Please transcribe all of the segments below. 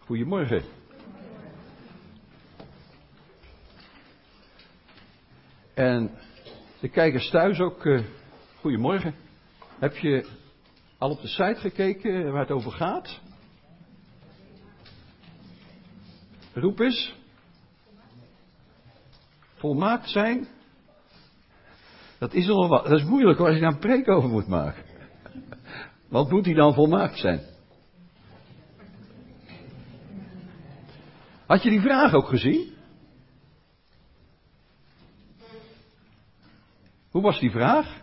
Goedemorgen. En de kijkers thuis ook, goedemorgen. Heb je al op de site gekeken waar het over gaat? Roep eens. Volmaakt zijn. Dat is nog wat. Dat is moeilijk hoor, als je daar een preek over moet maken. Wat moet hij dan volmaakt zijn? Had je die vraag ook gezien? Hoe was die vraag?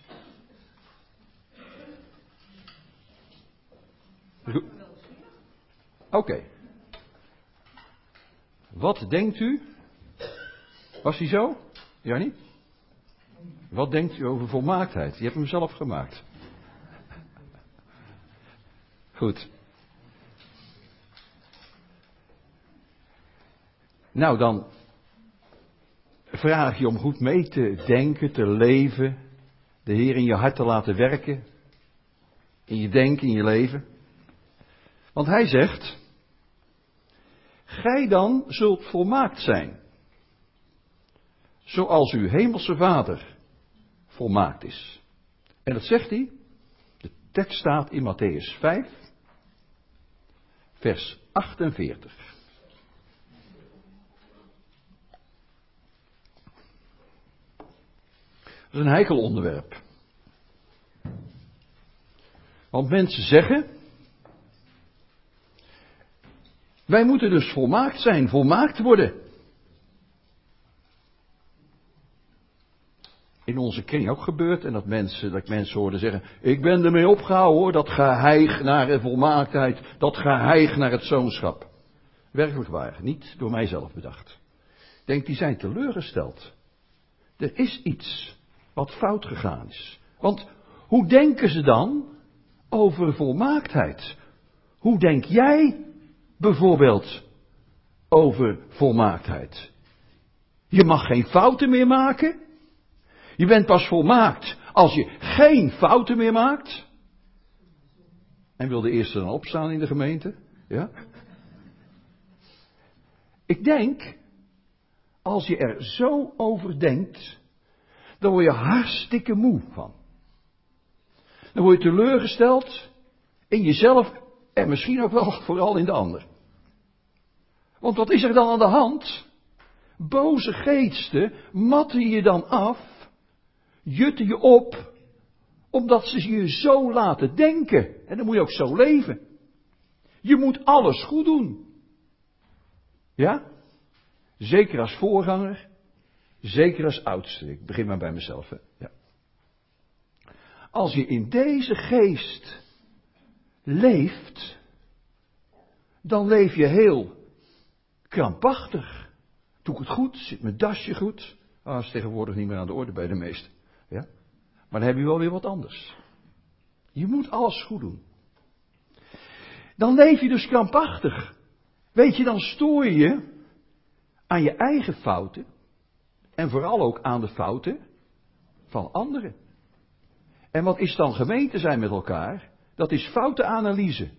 Oké. Wat denkt u? Was die zo? Jannie? Wat denkt u over volmaaktheid? Je hebt hem zelf gemaakt. Goed. Nou, dan vraag je om goed mee te denken, te leven. De Heer in je hart te laten werken. In je denken, in je leven. Want hij zegt, gij dan zult volmaakt zijn. Zoals uw hemelse Vader volmaakt is. En dat zegt hij. De tekst staat in Mattheüs 5, vers 48. Dat is een heikel onderwerp. Want mensen zeggen, wij moeten dus volmaakt zijn, volmaakt worden. In onze kring ook gebeurt en dat ik mensen hoorde zeggen, ik ben ermee opgehouden hoor, dat geheig naar de volmaaktheid, dat geheig naar het zoonschap. Werkelijk waar, niet door mijzelf bedacht. Ik denk, die zijn teleurgesteld. Er is iets wat fout gegaan is. Want hoe denken ze dan over volmaaktheid? Hoe denk jij bijvoorbeeld over volmaaktheid? Je mag geen fouten meer maken. Je bent pas volmaakt als je geen fouten meer maakt. En wil de eerste dan opstaan in de gemeente? Ja? Ik denk, als je er zo over denkt, dan word je hartstikke moe van. Dan word je teleurgesteld in jezelf en misschien ook wel vooral in de ander. Want wat is er dan aan de hand? Boze geesten matten je dan af, jutten je op, omdat ze je zo laten denken. En dan moet je ook zo leven. Je moet alles goed doen. Ja? Zeker als voorganger, zeker als oudste. Ik begin maar bij mezelf. Hè? Ja. Als je in deze geest leeft, dan leef je heel krampachtig. Doe ik het goed? Zit mijn dasje goed? Dat is tegenwoordig niet meer aan de orde bij de meesten. Ja? Maar dan heb je wel weer wat anders. Je moet alles goed doen. Dan leef je dus krampachtig. Weet je, dan stoor je aan je eigen fouten. En vooral ook aan de fouten van anderen. En wat is dan gemeente zijn met elkaar? Dat is foutenanalyse.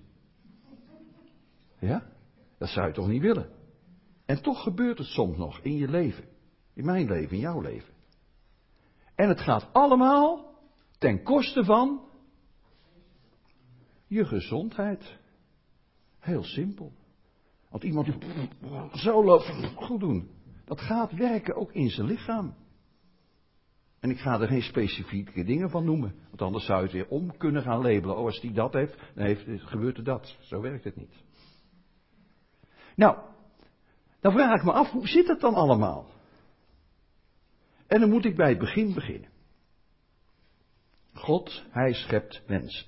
Ja? Dat zou je toch niet willen? En toch gebeurt het soms nog in je leven. In mijn leven, in jouw leven. En het gaat allemaal ten koste van je gezondheid. Heel simpel. Want iemand die zo loopt, goed doen. Dat gaat werken ook in zijn lichaam. En ik ga er geen specifieke dingen van noemen. Want anders zou je het weer om kunnen gaan labelen. Oh, als die dat heeft, dan gebeurt er dat. Zo werkt het niet. Nou, dan vraag ik me af, hoe zit het dan allemaal? En dan moet ik bij het begin beginnen. God, hij schept mensen.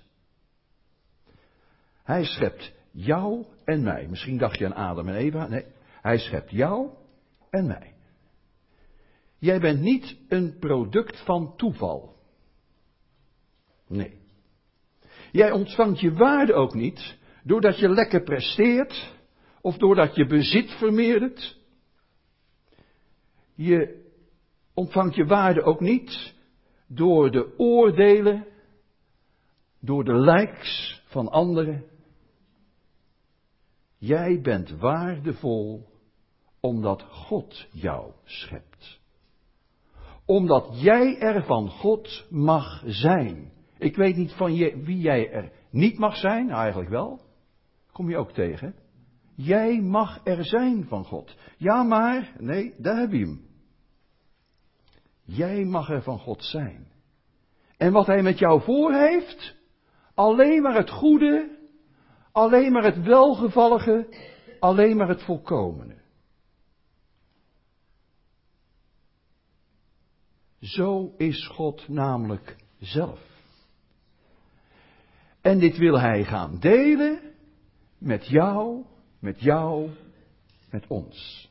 Hij schept jou en mij. Misschien dacht je aan Adam en Eva. Nee, hij schept jou en mij. Jij bent niet een product van toeval. Nee. Jij ontvangt je waarde ook niet doordat je lekker presteert of doordat je bezit vermeerdert. Je ontvangt je waarde ook niet door de oordelen, door de likes van anderen. Jij bent waardevol omdat God jou schept. Omdat jij er van God mag zijn. Ik weet niet van wie jij er niet mag zijn, nou eigenlijk wel. Kom je ook tegen. Jij mag er zijn van God. Ja, maar, nee, daar heb je hem. Jij mag er van God zijn. En wat hij met jou voor heeft, alleen maar het goede, alleen maar het welgevallige, alleen maar het volkomene. Zo is God namelijk zelf. En dit wil hij gaan delen met jou, met ons.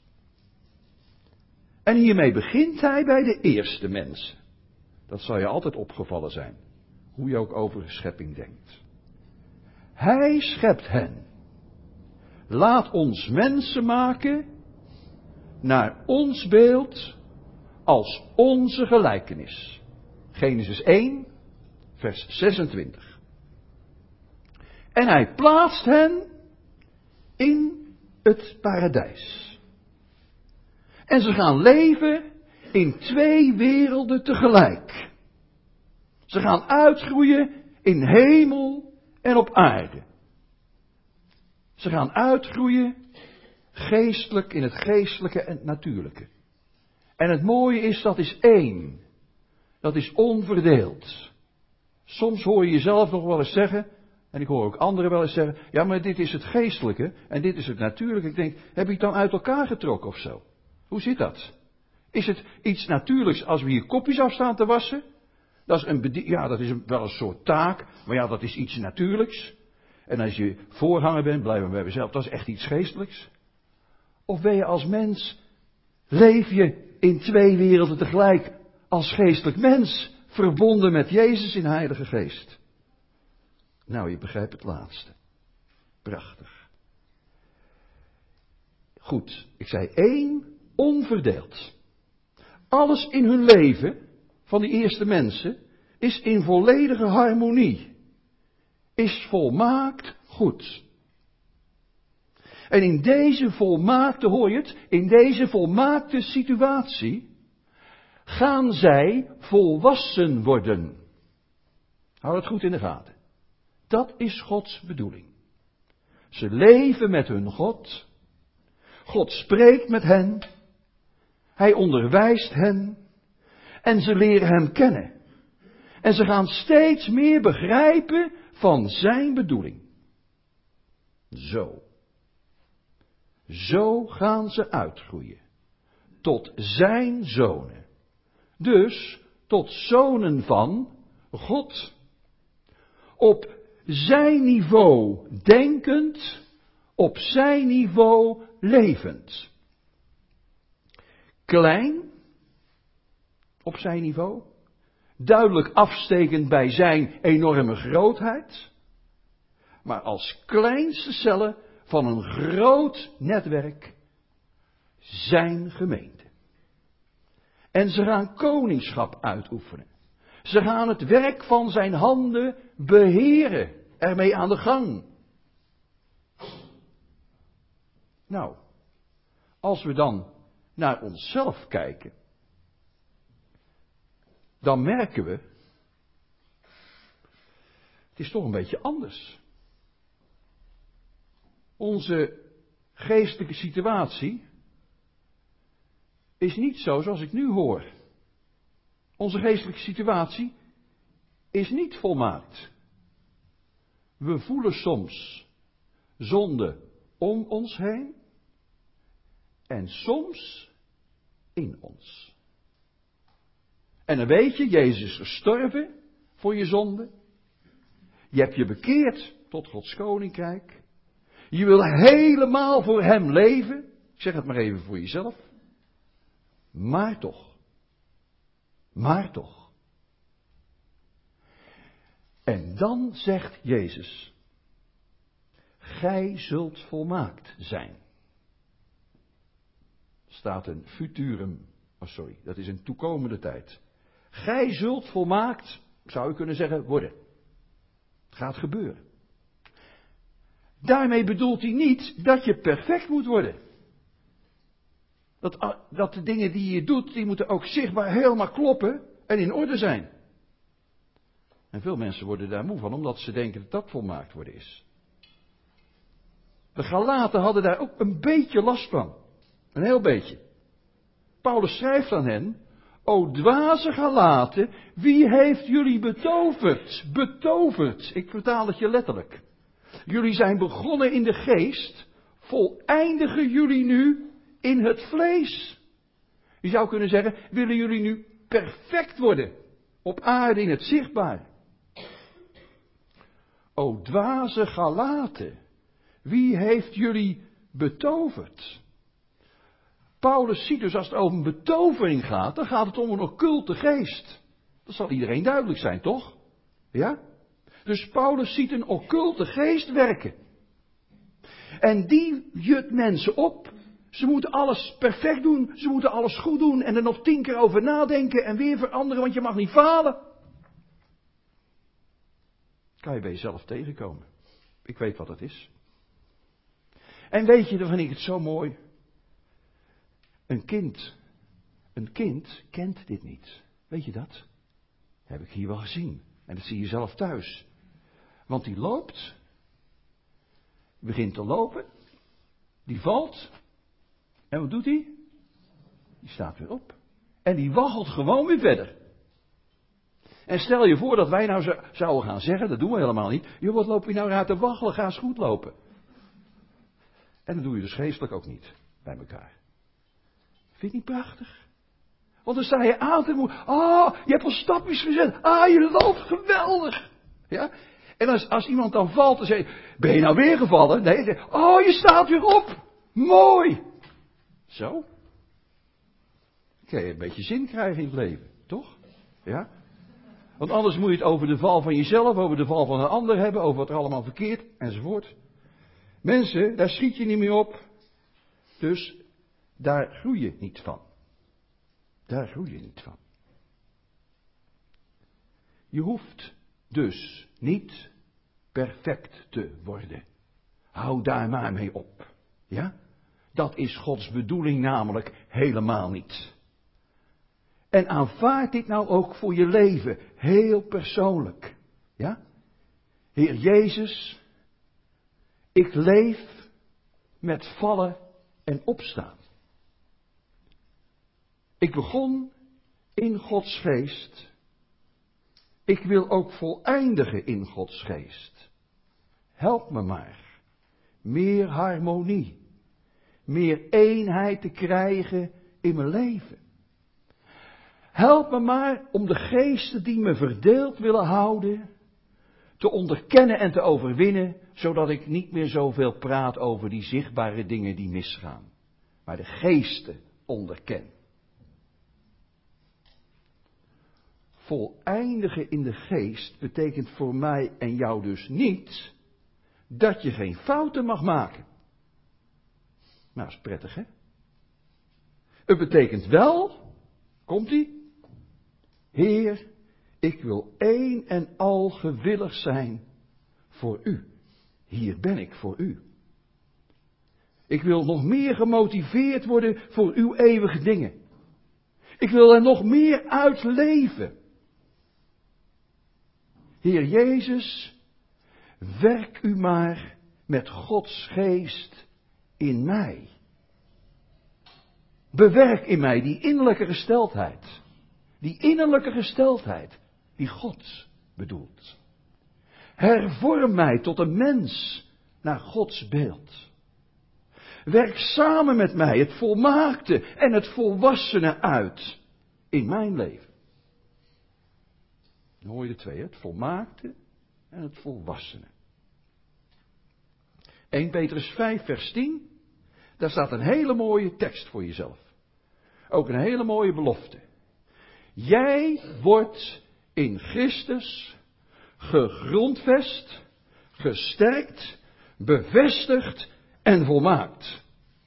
En hiermee begint hij bij de eerste mensen. Dat zal je altijd opgevallen zijn, hoe je ook over schepping denkt. Hij schept hen. Laat ons mensen maken naar ons beeld als onze gelijkenis. Genesis 1, vers 26. En hij plaatst hen in het paradijs. En ze gaan leven in twee werelden tegelijk. Ze gaan uitgroeien in hemel en op aarde. Ze gaan uitgroeien geestelijk in het geestelijke en het natuurlijke. En het mooie is, dat is één. Dat is onverdeeld. Soms hoor je jezelf nog wel eens zeggen, en ik hoor ook anderen wel eens zeggen, ja, maar dit is het geestelijke en dit is het natuurlijke. Ik denk, heb je het dan uit elkaar getrokken of zo? Hoe zit dat? Is het iets natuurlijks als we hier kopjes afstaan te wassen? Dat is wel een soort taak, maar ja, dat is iets natuurlijks. En als je voorganger bent, blijven we bij mezelf, dat is echt iets geestelijks. Of ben je als mens, leef je in twee werelden tegelijk als geestelijk mens, verbonden met Jezus in Heilige Geest? Nou, je begrijpt het laatste. Prachtig. Goed, ik zei één, onverdeeld. Alles in hun leven, van die eerste mensen, is in volledige harmonie. Is volmaakt goed. En in deze volmaakte, hoor je het, in deze volmaakte situatie gaan zij volwassen worden. Hou het goed in de gaten. Dat is Gods bedoeling. Ze leven met hun God. God spreekt met hen. Hij onderwijst hen. En ze leren hem kennen. En ze gaan steeds meer begrijpen van zijn bedoeling. Zo gaan ze uitgroeien. Tot zijn zonen. Dus tot zonen van God. Op zijn niveau denkend, op zijn niveau levend. Klein, op zijn niveau, duidelijk afstekend bij zijn enorme grootheid, maar als kleinste cellen van een groot netwerk, zijn gemeente. En ze gaan koningschap uitoefenen. Ze gaan het werk van zijn handen beheren, ermee aan de gang. Nou, als we dan naar onszelf kijken, dan merken we, het is toch een beetje anders. Onze geestelijke situatie is niet zo zoals ik nu hoor. Onze geestelijke situatie is niet volmaakt. We voelen soms zonde om ons heen en soms in ons. En dan weet je, Jezus is gestorven voor je zonde. Je hebt je bekeerd tot Gods koninkrijk. Je wil helemaal voor hem leven. Ik zeg het maar even voor jezelf. Maar toch. En dan zegt Jezus, gij zult volmaakt zijn. Staat een futurum, dat is een toekomende tijd. Gij zult volmaakt, zou je kunnen zeggen, worden. Het gaat gebeuren. Daarmee bedoelt hij niet dat je perfect moet worden. Dat de dingen die je doet, die moeten ook zichtbaar helemaal kloppen en in orde zijn. En veel mensen worden daar moe van, omdat ze denken dat dat volmaakt worden is. De Galaten hadden daar ook een beetje last van. Een heel beetje. Paulus schrijft aan hen: O dwaze Galaten, wie heeft jullie betoverd? Betoverd. Ik vertaal het je letterlijk. Jullie zijn begonnen in de geest, voleindigen jullie nu in het vlees. Je zou kunnen zeggen, willen jullie nu perfect worden op aarde in het zichtbaar? O dwaze Galaten, wie heeft jullie betoverd? Paulus ziet dus, als het over een betovering gaat, dan gaat het om een occulte geest. Dat zal iedereen duidelijk zijn, toch? Ja? Dus Paulus ziet een occulte geest werken. En die jut mensen op. Ze moeten alles perfect doen, ze moeten alles goed doen en er nog 10 keer over nadenken en weer veranderen, want je mag niet falen. Kan je bij jezelf tegenkomen. Ik weet wat het is. En weet je, dan vind ik het zo mooi. Een kind kent dit niet. Weet je dat? Heb ik hier wel gezien. En dat zie je zelf thuis. Want die loopt. Begint te lopen. Die valt. En wat doet hij? Die staat weer op. En die waggelt gewoon weer verder. En stel je voor dat wij nou zouden gaan zeggen, dat doen we helemaal niet. Joh, wat loop je nou uit te waggelen? Ga eens goed lopen. En dat doe je dus geestelijk ook niet bij elkaar. Vind je niet prachtig? Want dan sta je aan te moeten. Je hebt al stapjes gezet. Je loopt geweldig. Ja? En als iemand dan valt, dan zeg je, ben je nou weer gevallen? Nee, zeg, je staat weer op. Mooi. Zo. Kun je een beetje zin krijgen in het leven, toch? Ja? Want anders moet je het over de val van jezelf, over de val van een ander hebben, over wat er allemaal verkeerd, enzovoort. Mensen, daar schiet je niet meer op. Dus daar groei je niet van. Daar groei je niet van. Je hoeft dus niet perfect te worden. Hou daar maar mee op. Ja? Dat is Gods bedoeling namelijk helemaal niet. En aanvaard dit nou ook voor je leven, heel persoonlijk. Ja? Heer Jezus, ik leef met vallen en opstaan. Ik begon in Gods geest. Ik wil ook voleindigen in Gods geest. Help me maar. Meer harmonie. Meer eenheid te krijgen in mijn leven. Help me maar om de geesten die me verdeeld willen houden, te onderkennen en te overwinnen, zodat ik niet meer zoveel praat over die zichtbare dingen die misgaan, maar de geesten onderken. Voleindigen in de geest betekent voor mij en jou dus niet dat je geen fouten mag maken. Nou, dat is prettig, hè? Het betekent wel, komt-ie? Heer, ik wil één en al gewillig zijn voor u. Hier ben ik voor u. Ik wil nog meer gemotiveerd worden voor uw eeuwige dingen. Ik wil er nog meer uit leven. Heer Jezus, werk u maar met Gods geest in mij. Bewerk in mij die innerlijke gesteldheid. Die innerlijke gesteldheid die God bedoelt. Hervorm mij tot een mens naar Gods beeld. Werk samen met mij het volmaakte en het volwassene uit in mijn leven. Dan hoor je de twee, het volmaakte en het volwassene. 1 Petrus 5 vers 10, daar staat een hele mooie tekst voor jezelf. Ook een hele mooie belofte. Jij wordt in Christus gegrondvest, gesterkt, bevestigd en volmaakt.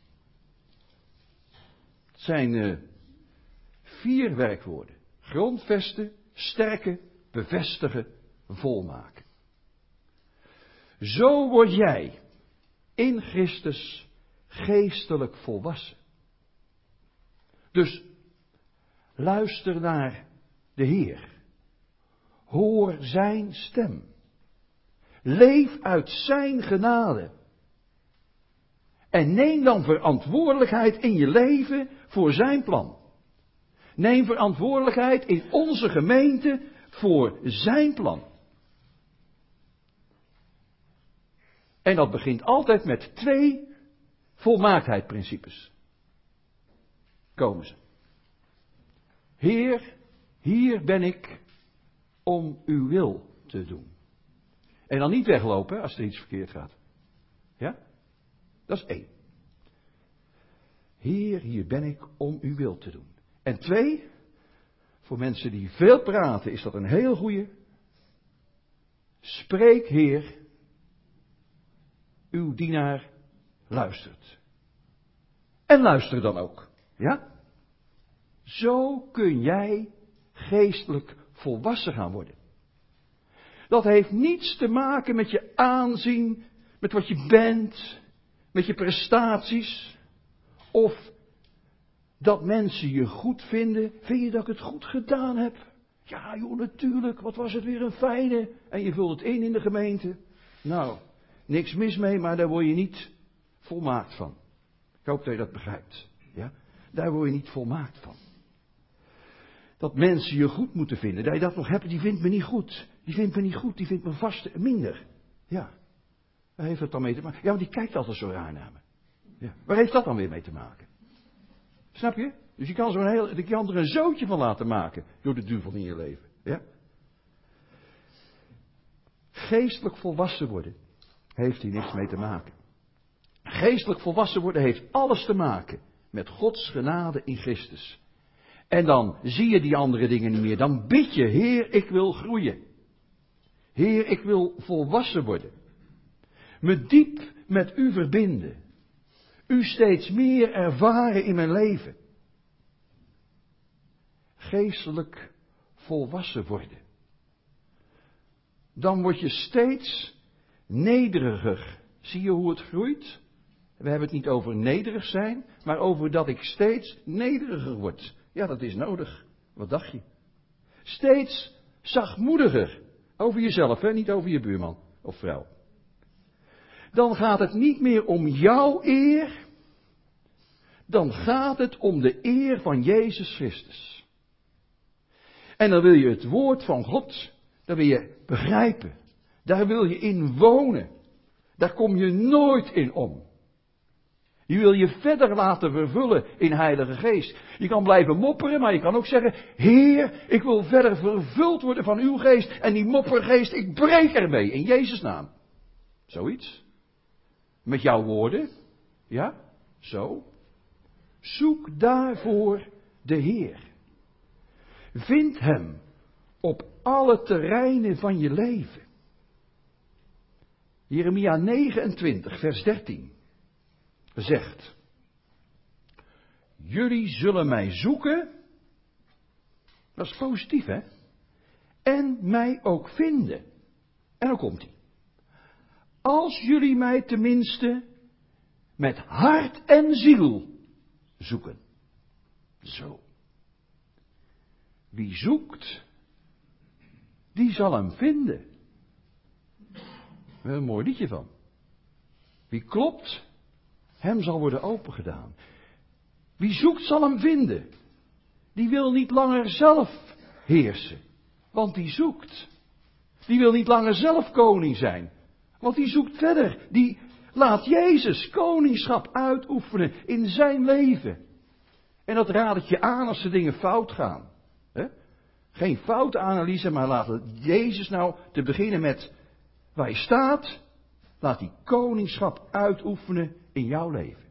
Het zijn 4 werkwoorden. Grondvesten, sterken, bevestigen, volmaken. Zo word jij in Christus geestelijk volwassen. Dus luister naar de Heer. Hoor zijn stem. Leef uit zijn genade. En neem dan verantwoordelijkheid in je leven voor zijn plan. Neem verantwoordelijkheid in onze gemeente voor zijn plan. En dat begint altijd met 2 volmaaktheidprincipes. Komen ze. Heer, hier ben ik om uw wil te doen. En dan niet weglopen als er iets verkeerd gaat. Ja? Dat is 1. Heer, hier ben ik om uw wil te doen. En 2, voor mensen die veel praten is dat een heel goeie. Spreek, Heer, uw dienaar luistert. En luister dan ook. Ja? Zo kun jij geestelijk volwassen gaan worden. Dat heeft niets te maken met je aanzien, met wat je bent, met je prestaties. Of dat mensen je goed vinden. Vind je dat ik het goed gedaan heb? Ja joh, natuurlijk, wat was het weer een fijne. En je vult het in de gemeente. Nou, niks mis mee, maar daar word je niet volmaakt van. Ik hoop dat je dat begrijpt. Ja? Daar word je niet volmaakt van. Dat mensen je goed moeten vinden. Dat je dat nog hebt, die vindt me niet goed. Die vindt me niet goed, die vindt me vast minder. Ja. Waar heeft dat dan mee te maken? Ja, want die kijkt altijd zo raar naar me. Ja. Waar heeft dat dan weer mee te maken? Snap je? Dus je kan er een zootje van laten maken door de duivel in je leven. Ja? Geestelijk volwassen worden heeft hier niks mee te maken. Geestelijk volwassen worden heeft alles te maken met Gods genade in Christus. En dan zie je die andere dingen niet meer. Dan bid je, Heer, ik wil groeien. Heer, ik wil volwassen worden. Me diep met u verbinden. U steeds meer ervaren in mijn leven. Geestelijk volwassen worden. Dan word je steeds nederiger. Zie je hoe het groeit? We hebben het niet over nederig zijn, maar over dat ik steeds nederiger word. Ja, dat is nodig. Wat dacht je? Steeds zachtmoediger. Over jezelf, hè? Niet over je buurman of vrouw. Dan gaat het niet meer om jouw eer. Dan gaat het om de eer van Jezus Christus. En dan wil je het woord van God, daar wil je begrijpen. Daar wil je in wonen. Daar kom je nooit in om. Je wil je verder laten vervullen in Heilige Geest. Je kan blijven mopperen, maar je kan ook zeggen, Heer, ik wil verder vervuld worden van uw geest. En die moppergeest, ik breek ermee in Jezus' naam. Zoiets. Met jouw woorden. Ja, zo. Zoek daarvoor de Heer. Vind hem op alle terreinen van je leven. Jeremia 29, vers 13. Zegt, jullie zullen mij zoeken, dat is positief hè, en mij ook vinden. En dan komt hij. Als jullie mij tenminste met hart en ziel zoeken. Zo. Wie zoekt, die zal hem vinden. We hebben een mooi liedje van. Wie klopt, hem zal worden opengedaan. Wie zoekt zal hem vinden. Die wil niet langer zelf heersen. Want die zoekt. Die wil niet langer zelf koning zijn. Want die zoekt verder. Die laat Jezus koningschap uitoefenen in zijn leven. En dat raad ik je aan als de dingen fout gaan. He? Geen foute analyse, maar laat Jezus nou te beginnen met waar je staat. Laat die koningschap uitoefenen in jouw leven.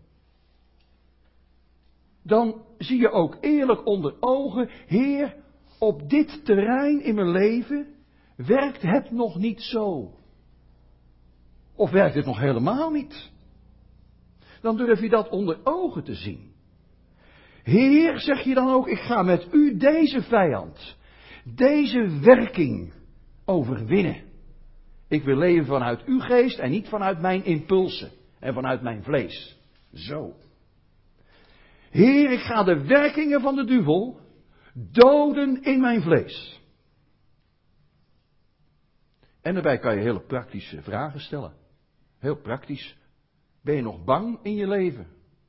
Dan zie je ook eerlijk onder ogen, Heer, op dit terrein in mijn leven werkt het nog niet zo. Of werkt het nog helemaal niet? Dan durf je dat onder ogen te zien. Heer, zeg je dan ook, ik ga met u deze vijand, deze werking overwinnen. Ik wil leven vanuit uw geest en niet vanuit mijn impulsen en vanuit mijn vlees. Zo. Heer, ik ga de werkingen van de duivel doden in mijn vlees. En daarbij kan je hele praktische vragen stellen. Heel praktisch. Ben je nog bang in je leven?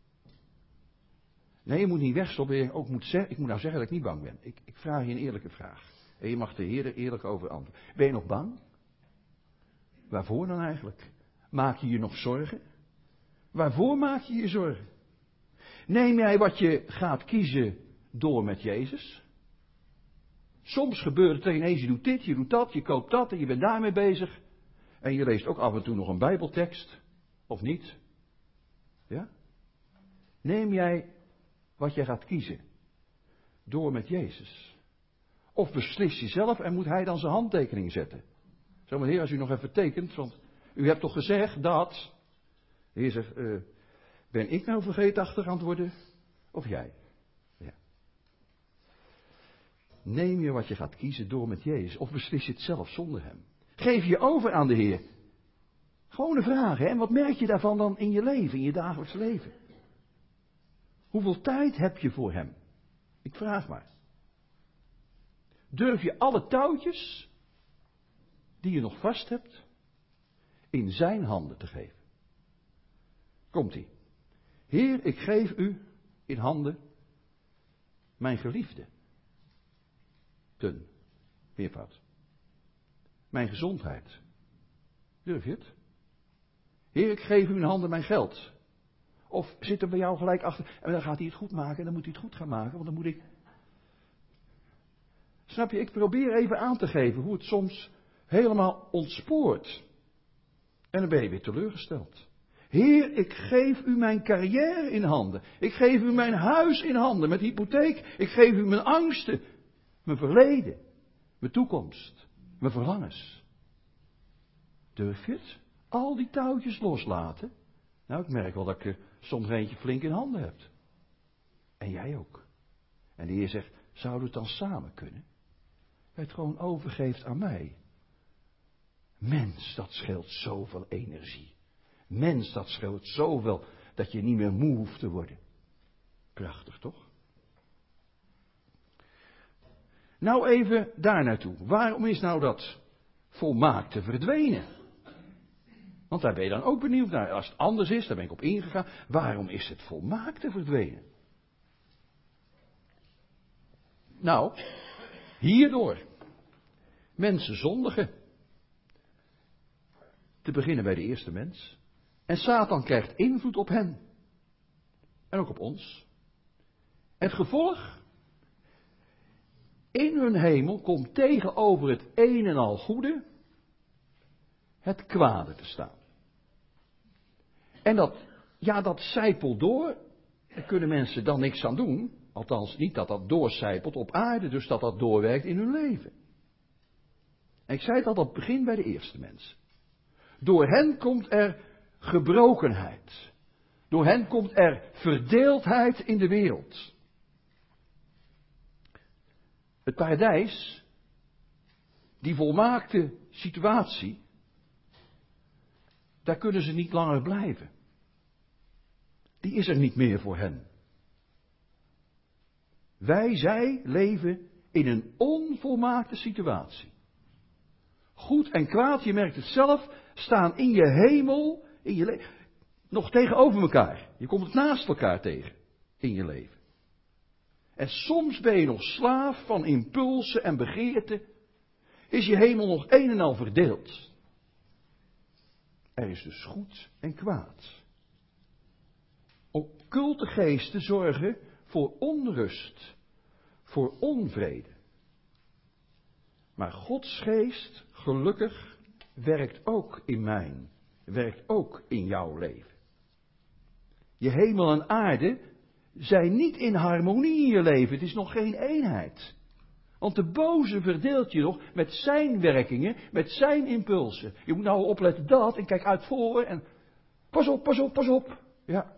Nee, je moet niet wegstoppen. Ik moet nou zeggen dat ik niet bang ben. Ik vraag je een eerlijke vraag. En je mag de Heer er eerlijk over antwoorden. Ben je nog bang? Waarvoor dan eigenlijk? Maak je je nog zorgen? Waarvoor maak je je zorgen? Neem jij wat je gaat kiezen door met Jezus? Soms gebeurt het ineens, je doet dit, je doet dat, je koopt dat en je bent daarmee bezig. En je leest ook af en toe nog een Bijbeltekst. Of niet? Ja? Neem jij wat jij gaat kiezen door met Jezus? Of beslis je zelf en moet hij dan zijn handtekening zetten? Zo, maar Heer, als u nog even tekent, want u hebt toch gezegd dat... De Heer zegt, ben ik nou vergeetachtig aan het worden? Of jij? Ja. Neem je wat je gaat kiezen door met Jezus, of beslis je het zelf zonder hem? Geef je over aan de Heer. Gewone vragen, hè? En wat merk je daarvan dan in je leven, in je dagelijks leven? Hoeveel tijd heb je voor hem? Ik vraag maar. Durf je alle touwtjes die je nog vast hebt in zijn handen te geven? Komt-ie. Heer, ik geef u in handen mijn geliefde. Meervoud. Mijn gezondheid. Durf je het? Heer, ik geef u in handen mijn geld. Of zit er bij jou gelijk achter, en dan gaat hij het goed maken, en dan moet hij het goed gaan maken, want dan moet ik... Snap je, ik probeer even aan te geven hoe het soms helemaal ontspoort. En dan ben je weer teleurgesteld. Heer, ik geef u mijn carrière in handen. Ik geef u mijn huis in handen met hypotheek. Ik geef u mijn angsten, mijn verleden, mijn toekomst, mijn verlangens. Durf je het? Al die touwtjes loslaten? Nou, ik merk wel dat ik er soms eentje flink in handen heb. En jij ook. En de Heer zegt, zouden we het dan samen kunnen? Hij het gewoon overgeeft aan mij. Mens, dat scheelt zoveel energie. Mens, dat scheelt zoveel dat je niet meer moe hoeft te worden. Prachtig, toch? Nou even daar naartoe. Waarom is nou dat volmaakte verdwenen? Want daar ben je dan ook benieuwd naar. Als het anders is, daar ben ik op ingegaan. Waarom is het volmaakte verdwenen? Nou, hierdoor. Mensen zondigen. Te beginnen bij de eerste mens. En Satan krijgt invloed op hen. En ook op ons. Het gevolg? In hun hemel komt tegenover het een en al goede het kwade te staan. En dat zijpelt door. Daar kunnen mensen dan niks aan doen. Althans niet dat dat doorcijpelt op aarde, dus dat doorwerkt in hun leven. En ik zei het al, dat begint bij de eerste mens. Door hen komt er gebrokenheid. Door hen komt er verdeeldheid in de wereld. Het paradijs, die volmaakte situatie, daar kunnen ze niet langer blijven. Die is er niet meer voor hen. Zij leven in een onvolmaakte situatie. Goed en kwaad, je merkt het zelf, staan in je hemel, in je leven, nog tegenover elkaar. Je komt het naast elkaar tegen in je leven. En soms ben je nog slaaf van impulsen en begeerten. Is je hemel nog een en al verdeeld. Er is dus goed en kwaad. Occulte geesten zorgen voor onrust, voor onvrede. Maar Gods geest, gelukkig, werkt ook in mijn, werkt ook in jouw leven. Je hemel en aarde zijn niet in harmonie in je leven. Het is nog geen eenheid. Want de boze verdeelt je nog met zijn werkingen, met zijn impulsen. Je moet nou opletten dat en kijk uit voor en pas op, pas op, pas op. Ja.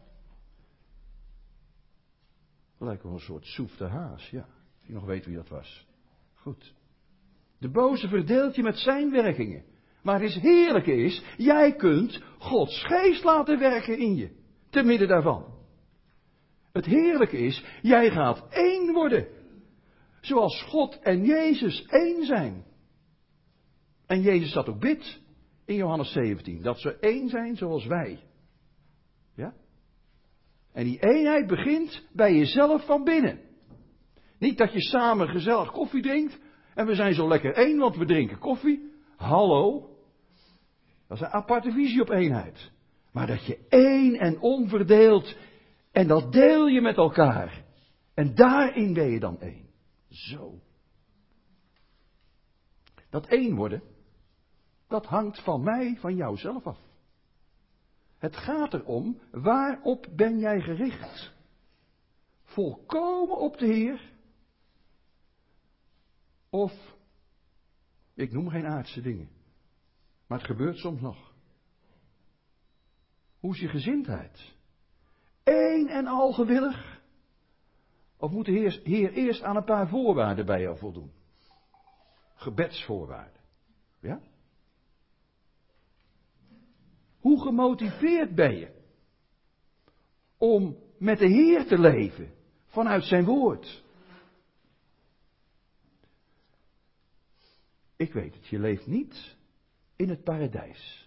Lijkt wel een soort soefte haas, ja. Als je nog weet wie dat was. Goed. De boze verdeelt je met zijn werkingen. Maar het heerlijke is, jij kunt Gods geest laten werken in je. Te midden daarvan. Het heerlijke is, jij gaat één worden. Zoals God en Jezus één zijn. En Jezus dat ook bidt in Johannes 17. Dat ze één zijn zoals wij. Ja? En die eenheid begint bij jezelf van binnen. Niet dat je samen gezellig koffie drinkt. En we zijn zo lekker één, want we drinken koffie. Hallo. Dat is een aparte visie op eenheid. Maar dat je één en onverdeeld. En dat deel je met elkaar. En daarin ben je dan één. Zo. Dat één worden. Dat hangt van mij, van jou zelf af. Het gaat erom, waarop ben jij gericht? Volkomen op de Heer? Of, ik noem geen aardse dingen, maar het gebeurt soms nog. Hoe is je gezindheid? Eén en al gewillig? Of moet de Heer eerst aan een paar voorwaarden bij jou voldoen? Gebedsvoorwaarden. Ja? Hoe gemotiveerd ben je om met de Heer te leven vanuit zijn woord? Ik weet het, je leeft niet in het paradijs.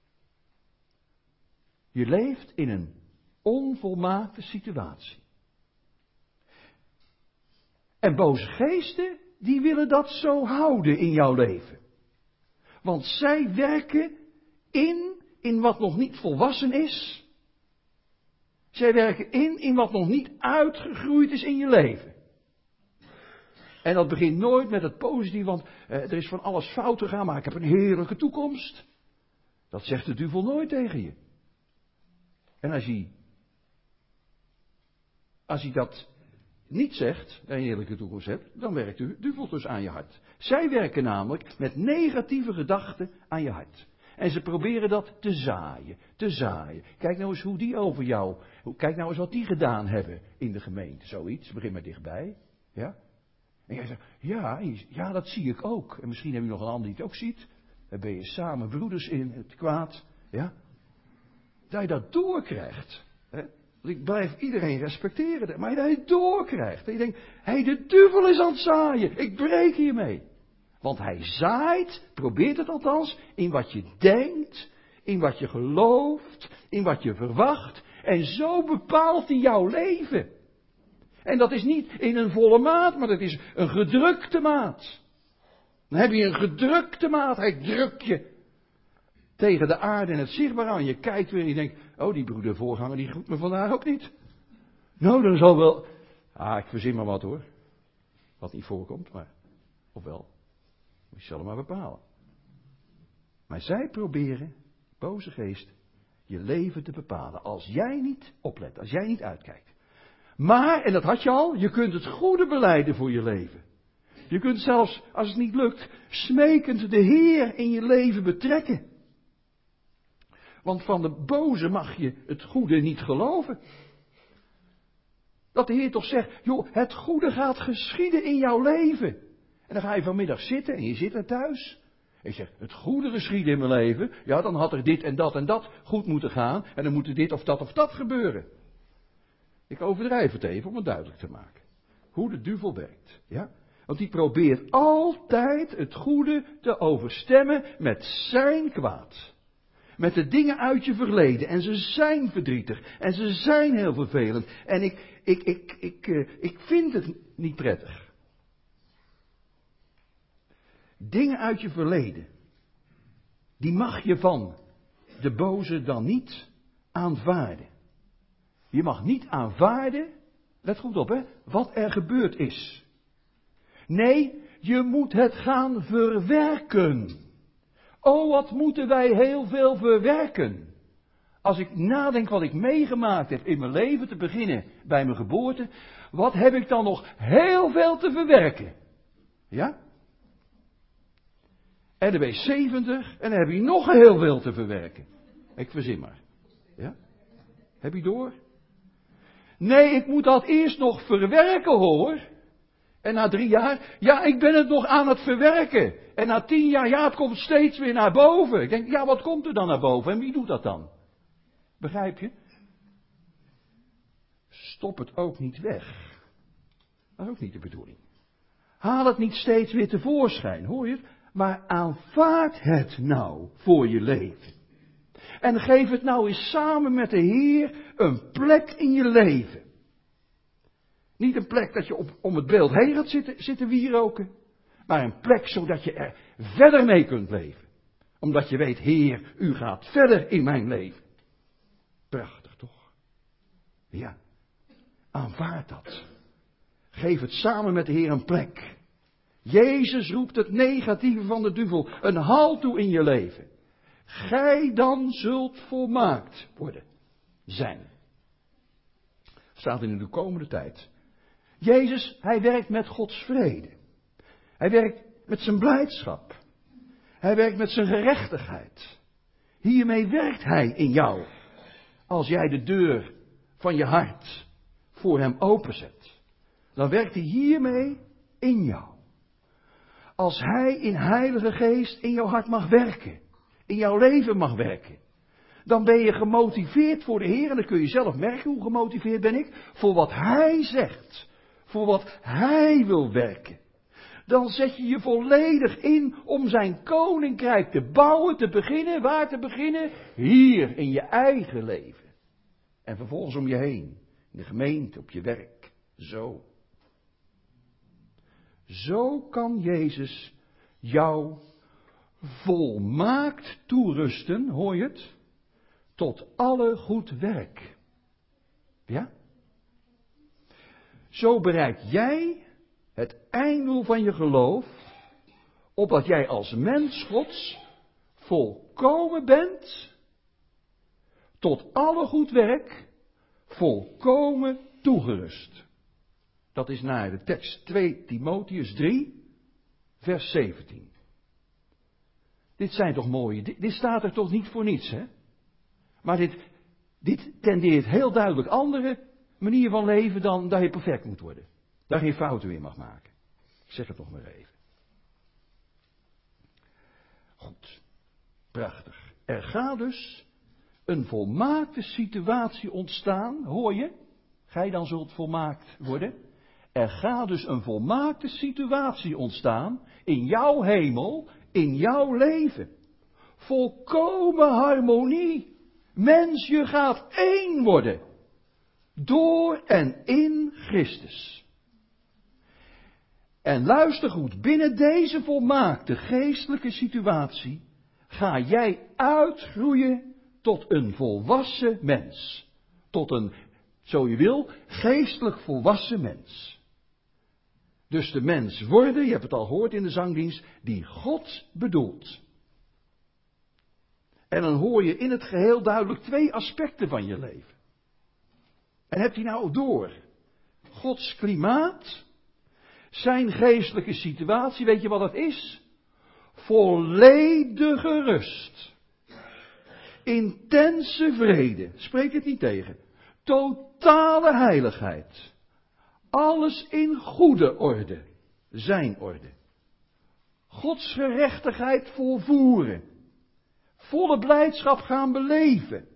Je leeft in een onvolmaakte situatie. En boze geesten, die willen dat zo houden in jouw leven. Want zij werken in wat nog niet volwassen is. Zij werken in wat nog niet uitgegroeid is in je leven. En dat begint nooit met het positieve, want er is van alles fout gegaan, maar ik heb een heerlijke toekomst. Dat zegt de duivel nooit tegen je. En als hij dat niet zegt, dat je een heerlijke toekomst hebt, dan werkt de duivel dus aan je hart. Zij werken namelijk met negatieve gedachten aan je hart. En ze proberen dat te zaaien. Kijk nou eens hoe die over jou, kijk nou eens wat die gedaan hebben in de gemeente. Zoiets, begin maar dichtbij. Ja? En jij zegt, ja, dat zie ik ook. En misschien heb je nog een ander die het ook ziet. Dan ben je samen broeders in het kwaad. Ja? Dat je dat doorkrijgt. Hè? Want ik blijf iedereen respecteren. Maar dat je het doorkrijgt. Dat je denkt, de duivel is aan het zaaien. Ik breek hiermee. Want hij zaait, probeert het althans, in wat je denkt, in wat je gelooft, in wat je verwacht. En zo bepaalt hij jouw leven. En dat is niet in een volle maat, maar dat is een gedrukte maat. Dan heb je een gedrukte maat, hij drukt je tegen de aarde en het zichtbaar aan. Je kijkt weer en je denkt, oh die broeder voorganger die groet me vandaag ook niet. Nou, dan zal wel, ik verzin maar wat hoor. Wat niet voorkomt, maar, of wel. Moet je zelf maar bepalen. Maar zij proberen, boze geest, je leven te bepalen. Als jij niet oplet, als jij niet uitkijkt. Maar, en dat had je al, je kunt het goede belijden voor je leven. Je kunt zelfs, als het niet lukt, smekend de Heer in je leven betrekken. Want van de boze mag je het goede niet geloven. Dat de Heer toch zegt, joh, het goede gaat geschieden in jouw leven. En dan ga je vanmiddag zitten en je zit er thuis. En je zegt, het goede geschieden in mijn leven. Ja, dan had er dit en dat goed moeten gaan. En dan moet er dit of dat gebeuren. Ik overdrijf het even om het duidelijk te maken. Hoe de duivel werkt. Ja? Want die probeert altijd het goede te overstemmen met zijn kwaad. Met de dingen uit je verleden. En ze zijn verdrietig. En ze zijn heel vervelend. En ik vind het niet prettig. Dingen uit je verleden. Die mag je van de boze dan niet aanvaarden. Je mag niet aanvaarden, let goed op hè, wat er gebeurd is. Nee, je moet het gaan verwerken. Oh, wat moeten wij heel veel verwerken. Als ik nadenk wat ik meegemaakt heb in mijn leven, te beginnen bij mijn geboorte, wat heb ik dan nog heel veel te verwerken? Ja? En dan ben je 70 en dan heb je nog heel veel te verwerken. Ik verzin maar. Ja? Heb je door? Nee, ik moet dat eerst nog verwerken hoor. En na 3 jaar, ja, ik ben het nog aan het verwerken. En na 10 jaar, ja, het komt steeds weer naar boven. Ik denk, ja, wat komt er dan naar boven? En wie doet dat dan? Begrijp je? Stop het ook niet weg. Dat is ook niet de bedoeling. Haal het niet steeds weer tevoorschijn, hoor je het? Maar aanvaard het nou voor je leven. En geef het nou eens samen met de Heer een plek in je leven. Niet een plek dat je om het beeld heen gaat zitten wieroken. Maar een plek zodat je er verder mee kunt leven. Omdat je weet, Heer, u gaat verder in mijn leven. Prachtig toch? Ja. Aanvaard dat. Geef het samen met de Heer een plek. Jezus roept het negatieve van de duivel een halt toe in je leven. Gij dan zult volmaakt worden. Zijn. Staat in de komende tijd. Jezus, hij werkt met Gods vrede. Hij werkt met zijn blijdschap. Hij werkt met zijn gerechtigheid. Hiermee werkt hij in jou. Als jij de deur van je hart voor hem openzet. Dan werkt hij hiermee in jou. Als hij in Heilige Geest in jouw hart mag werken. In jouw leven mag werken. Dan ben je gemotiveerd voor de Heer. En dan kun je zelf merken hoe gemotiveerd ben ik. Voor wat hij zegt. Voor wat hij wil werken. Dan zet je je volledig in om zijn koninkrijk te bouwen, te beginnen. Waar te beginnen? Hier, in je eigen leven. En vervolgens om je heen. In de gemeente, op je werk. Zo. Zo kan Jezus jou volmaakt toerusten, hoor je het? Tot alle goed werk. Ja? Zo bereikt jij het einddoel van je geloof, opdat jij als mens Gods volkomen bent, tot alle goed werk, volkomen toegerust. Dat is naar de tekst 2 Timotheüs 3, vers 17. Dit zijn toch mooie, dit staat er toch niet voor niets, hè? Maar dit tendeert heel duidelijk andere manier van leven dan dat je perfect moet worden. Daar geen fouten in mag maken. Ik zeg het nog maar even. Goed, prachtig. Er gaat dus een volmaakte situatie ontstaan, hoor je? Gij dan zult volmaakt worden. Er gaat dus een volmaakte situatie ontstaan in jouw hemel, in jouw leven. Volkomen harmonie. Mens, je gaat één worden. Door en in Christus. En luister goed, binnen deze volmaakte geestelijke situatie ga jij uitgroeien tot een volwassen mens. Tot een, zo je wil, geestelijk volwassen mens. Dus de mens worden, je hebt het al gehoord in de zangdienst, die God bedoelt. En dan hoor je in het geheel duidelijk 2 aspecten van je leven. En heb je nou door? Gods klimaat, zijn geestelijke situatie, weet je wat dat is? Volledige rust. Intense vrede, spreek het niet tegen. Totale heiligheid. Alles in goede orde, zijn orde. Gods gerechtigheid volvoeren. Volle blijdschap gaan beleven.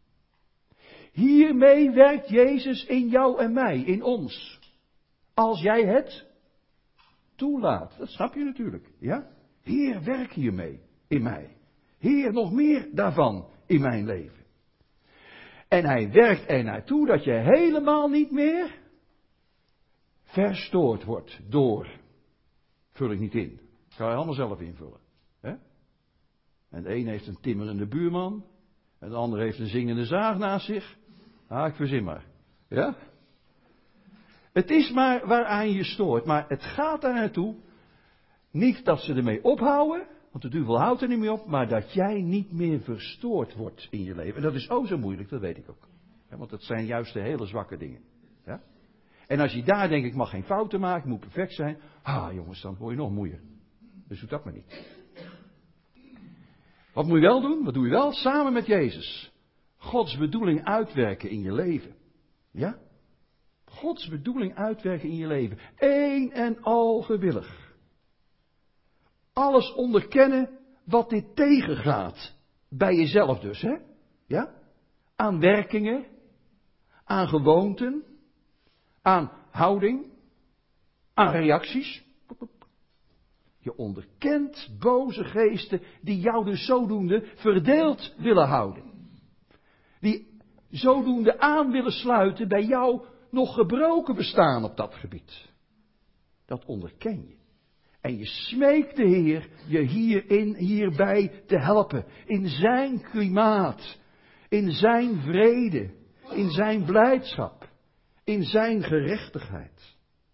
Hiermee werkt Jezus in jou en mij, in ons. Als jij het toelaat. Dat snap je natuurlijk, ja? Heer, werk hiermee in mij. Heer, nog meer daarvan in mijn leven. En hij werkt er naartoe dat je helemaal niet meer verstoord wordt door. Vul ik niet in. Ga je allemaal zelf invullen. Hè? En de een heeft een timmerende buurman. En de ander heeft een zingende zaag naast zich. Ik verzin maar. Ja? Het is maar waaraan je stoort. Maar het gaat daar naartoe. Niet dat ze ermee ophouden. Want de duivel houdt er niet mee op. Maar dat jij niet meer verstoord wordt in je leven. En dat is zo moeilijk, dat weet ik ook. Ja, want dat zijn juist de hele zwakke dingen. Ja? En als je daar denkt, ik mag geen fouten maken, ik moet perfect zijn. Jongens, dan word je nog moeier. Dus doe dat maar niet. Wat moet je wel doen? Wat doe je wel? Samen met Jezus. Gods bedoeling uitwerken in je leven. Ja? Gods bedoeling uitwerken in je leven. Eén en al gewillig. Alles onderkennen wat dit tegengaat. Bij jezelf dus, hè? Ja? Aan werkingen, aan gewoonten, aan houding, aan reacties. Je onderkent boze geesten die jou dus zodoende verdeeld willen houden. Die zodoende aan willen sluiten bij jouw nog gebroken bestaan op dat gebied. Dat onderken je. En je smeekt de Heer je hierbij te helpen. In zijn klimaat. In zijn vrede. In zijn blijdschap. In zijn gerechtigheid.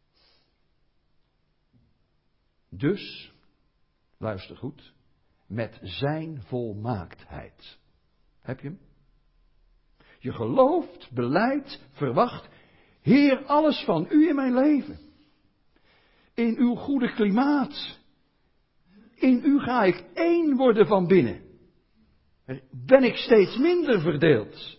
Dus, luister goed, met zijn volmaaktheid. Heb je hem? Je gelooft, belijdt, verwacht, Heer, alles van u in mijn leven. In uw goede klimaat. In u ga ik één worden van binnen. Ben ik steeds minder verdeeld.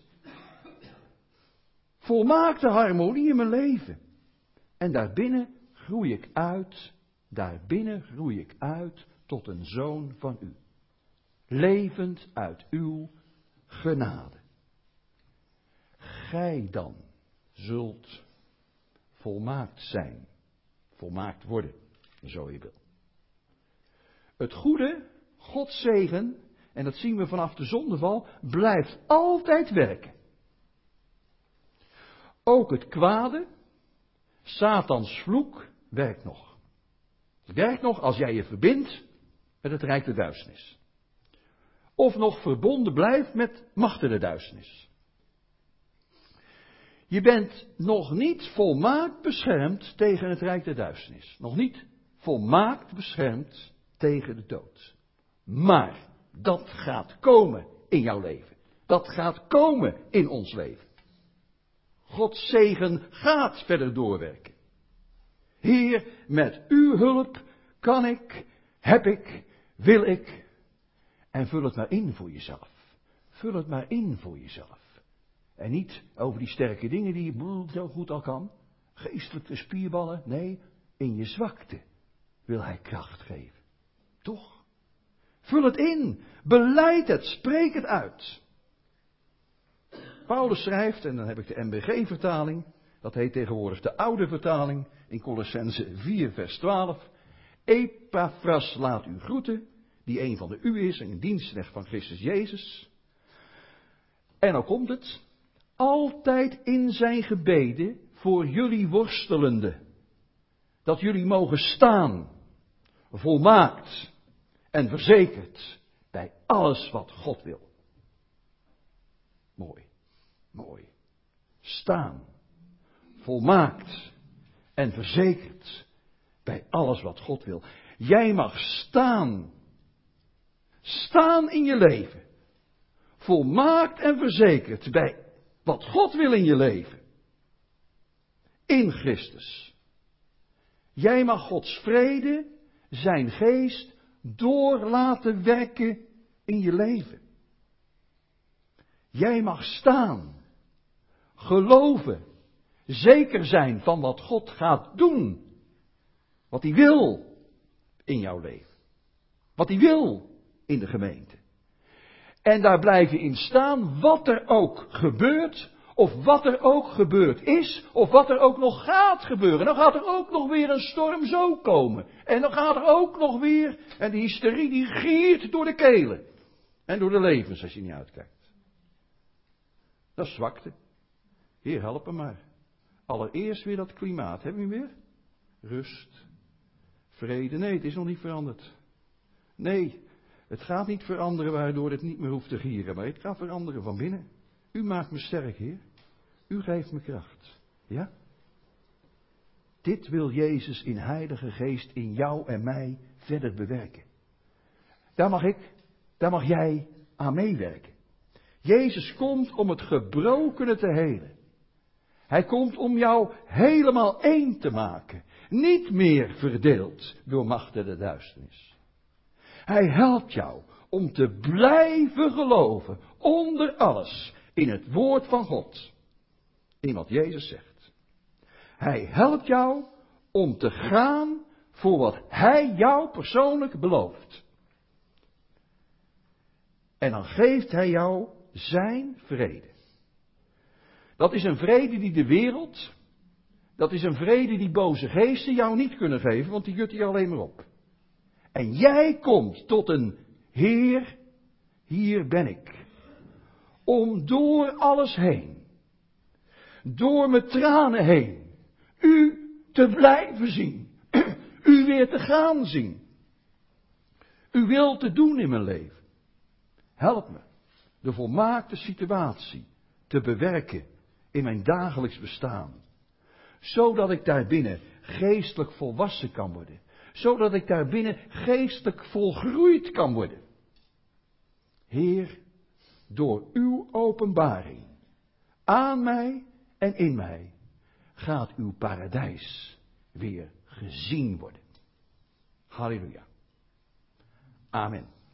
Volmaakte harmonie in mijn leven. En daarbinnen groei ik uit. Daarbinnen groei ik uit tot een zoon van u. Levend uit uw genade. Gij dan zult volmaakt zijn. Volmaakt worden, zo je wil. Het goede, Gods zegen, en dat zien we vanaf de zondeval, blijft altijd werken. Ook het kwade, Satans vloek, werkt nog. Het werkt nog als jij je verbindt met het rijk der duisternis. Of nog verbonden blijft met machten der duisternis. Je bent nog niet volmaakt beschermd tegen het rijk der duisternis. Nog niet volmaakt beschermd tegen de dood. Maar dat gaat komen in jouw leven. Dat gaat komen in ons leven. Gods zegen gaat verder doorwerken. Heer, met uw hulp kan ik, heb ik, wil ik. En vul het maar in voor jezelf. Vul het maar in voor jezelf. En niet over die sterke dingen die je zo goed al kan. Geestelijke spierballen. Nee, in je zwakte wil hij kracht geven. Toch? Vul het in. Belijd het. Spreek het uit. Paulus schrijft, en dan heb ik de MBG-vertaling. Dat heet tegenwoordig de oude vertaling. In Colossenzen 4 vers 12. Epaphras laat u groeten. Die een van de u is en een dienstknecht van Christus Jezus. En dan komt het. Altijd in zijn gebeden voor jullie worstelende. Dat jullie mogen staan, volmaakt en verzekerd bij alles wat God wil. Mooi, mooi. Staan, volmaakt en verzekerd bij alles wat God wil. Jij mag staan. Staan in je leven. Volmaakt en verzekerd bij wat God wil in je leven. In Christus. Jij mag Gods vrede, zijn geest, door laten werken in je leven. Jij mag staan. Geloven. Zeker zijn van wat God gaat doen. Wat hij wil in jouw leven. Wat hij wil in de gemeente. En daar blijf je in staan, wat er ook gebeurt, of wat er ook gebeurd is, of wat er ook nog gaat gebeuren. Dan gaat er ook nog weer een storm zo komen. En dan gaat er ook nog weer, en die hysterie die giert door de kelen. En door de levens als je niet uitkijkt. Dat is zwakte. Heer, help me maar. Allereerst weer dat klimaat. Heb je hem weer? Rust. Vrede. Nee, het is nog niet veranderd. Nee. Het gaat niet veranderen waardoor het niet meer hoeft te gieren, maar het gaat veranderen van binnen. U maakt me sterk, Heer. U geeft me kracht. Ja? Dit wil Jezus in Heilige Geest in jou en mij verder bewerken. Daar mag jij aan meewerken. Jezus komt om het gebrokene te helen. Hij komt om jou helemaal één te maken. Niet meer verdeeld door machten der duisternis. Hij helpt jou om te blijven geloven, onder alles, in het woord van God. In wat Jezus zegt. Hij helpt jou om te gaan voor wat hij jou persoonlijk belooft. En dan geeft hij jou zijn vrede. Dat is een vrede die de wereld, dat is een vrede die boze geesten jou niet kunnen geven, want die jutten je alleen maar op. En jij komt tot een Heer, hier ben ik. Om door alles heen, door mijn tranen heen, u te blijven zien. U weer te gaan zien. U wil te doen in mijn leven. Help me de volmaakte situatie te bewerken in mijn dagelijks bestaan. Zodat ik daarbinnen geestelijk volwassen kan worden. Zodat ik daarbinnen geestelijk volgroeid kan worden. Heer, door uw openbaring aan mij en in mij gaat uw paradijs weer gezien worden. Halleluja. Amen.